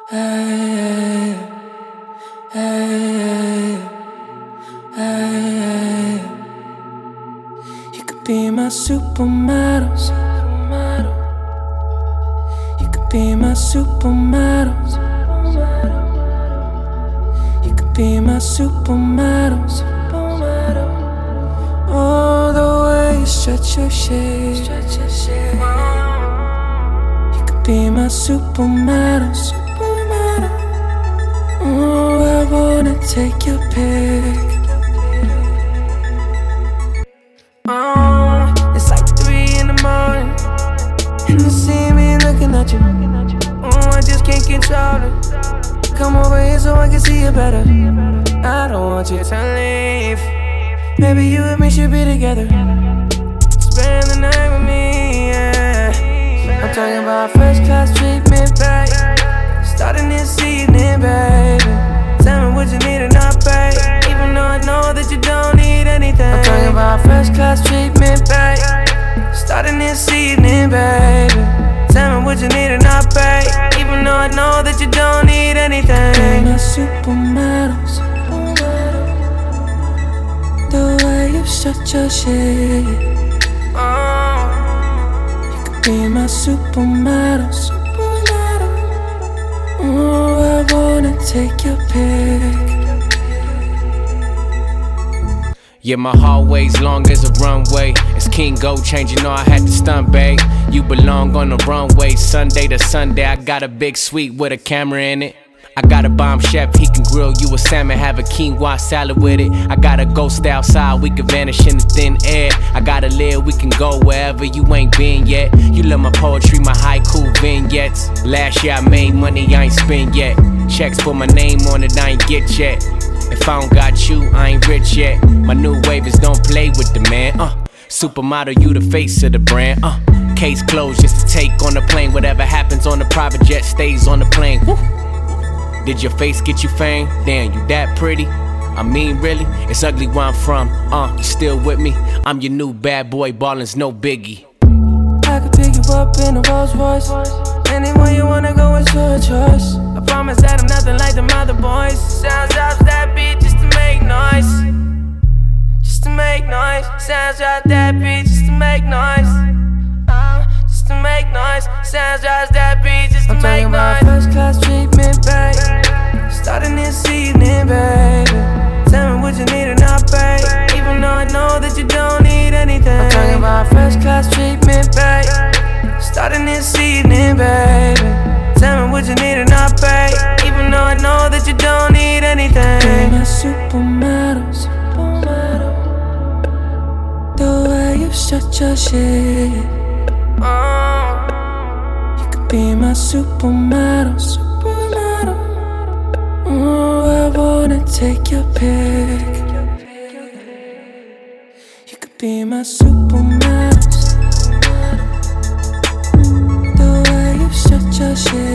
Hey, hey, hey. You could be my supermodel. You could be my supermodel. You could be my supermodel. Oh, the way you stretch your shit. You could be my supermodel. Oh, I wanna take your pick. Oh, it's like 3 in the morning, and you see me looking at you. Oh, I just can't control it. Come over here so I can see you better. I don't want you to leave. Maybe you and me should be together. Spend the night with me, yeah. I'm talking about first class treatment, babe. Starting this evening, baby. Tell me what you need and I'll pay. Even though I know that you don't need anything. I'm talking about first class treatment, babe. Starting this evening, baby. Tell me what you need and I'll pay. Even though I know that you don't need anything. Be my supermodel. The way you stretch your shit. You could be my supermodel. Oh, I wanna take your pick. Yeah, my hallway's long as a runway. It's King Gold Chain, you know I had to stunt, babe. You belong on the runway, Sunday to Sunday. I got a big suite with a camera in it. I got a bomb chef, he can grill you a salmon, have a quinoa salad with it. I got a ghost outside, we can vanish in the thin air. I got a lid, we can go wherever you ain't been yet. You love my poetry, my haiku vignettes. Last year I made money, I ain't spent yet. Checks put my name on it, I ain't get yet. If I don't got you, I ain't rich yet. My new wave is don't play with the man. Supermodel, you the face of the brand. Case closed, just to take on the plane. Whatever happens on the private jet stays on the plane. Woo. Did your face get you fame? Damn, you that pretty? I mean, really? It's ugly where I'm from. You still with me? I'm your new bad boy, ballin's no biggie. I could pick you up in a Rolls Royce. Anywhere you wanna go, it's your choice. I promise that I'm nothing like them other boys. Sounds off that beat just to make noise. Just to make noise. Sounds off that beat just to make noise. Just to make noise. Sounds off that beat just to make noise. I'm talking about first class treatment, babe. Starting this evening, baby. Tell me what you need and I'll pay. Even though I know that you don't need anything. I'm talking about first class treatment, babe. Starting this evening, baby. Tell me what you need and I'll pay. Even though I know that you don't need anything. Be my supermodel. The way you stretch your shit. You could be my supermodel. Oh, I wanna take your pick. You could be my supermodel. The way you stretch your shit.